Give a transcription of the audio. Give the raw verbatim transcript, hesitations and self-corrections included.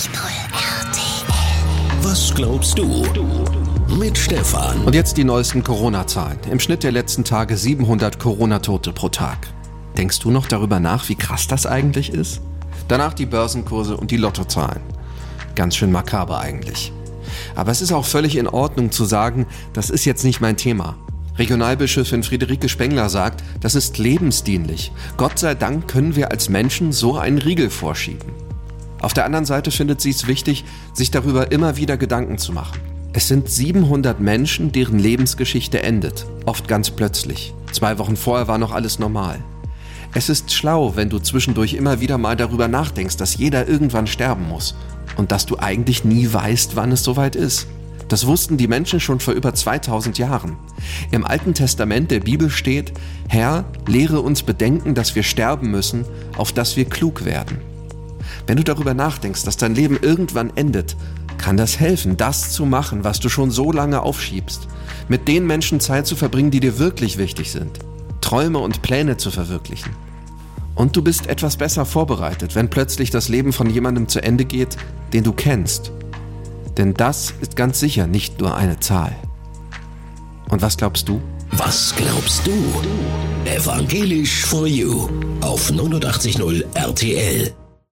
R T L. Was glaubst du? Mit Stefan. Und jetzt die neuesten Corona-Zahlen. Im Schnitt der letzten Tage siebenhundert Corona-Tote pro Tag. Denkst du noch darüber nach, wie krass das eigentlich ist? Danach die Börsenkurse und die Lottozahlen. Ganz schön makaber eigentlich. Aber es ist auch völlig in Ordnung zu sagen, das ist jetzt nicht mein Thema. Regionalbischöfin Friederike Spengler sagt, das ist lebensdienlich. Gott sei Dank können wir als Menschen so einen Riegel vorschieben. Auf der anderen Seite findet sie es wichtig, sich darüber immer wieder Gedanken zu machen. Es sind siebenhundert Menschen, deren Lebensgeschichte endet, oft ganz plötzlich. Zwei Wochen vorher war noch alles normal. Es ist schlau, wenn du zwischendurch immer wieder mal darüber nachdenkst, dass jeder irgendwann sterben muss und dass du eigentlich nie weißt, wann es soweit ist. Das wussten die Menschen schon vor über zweitausend Jahren. Im Alten Testament der Bibel steht: Herr, lehre uns bedenken, dass wir sterben müssen, auf dass wir klug werden. Wenn du darüber nachdenkst, dass dein Leben irgendwann endet, kann das helfen, das zu machen, was du schon so lange aufschiebst. Mit den Menschen Zeit zu verbringen, die dir wirklich wichtig sind. Träume und Pläne zu verwirklichen. Und du bist etwas besser vorbereitet, wenn plötzlich das Leben von jemandem zu Ende geht, den du kennst. Denn das ist ganz sicher nicht nur eine Zahl. Und was glaubst du? Was glaubst du? Evangelisch for You auf neunundachtzig Komma null R T L.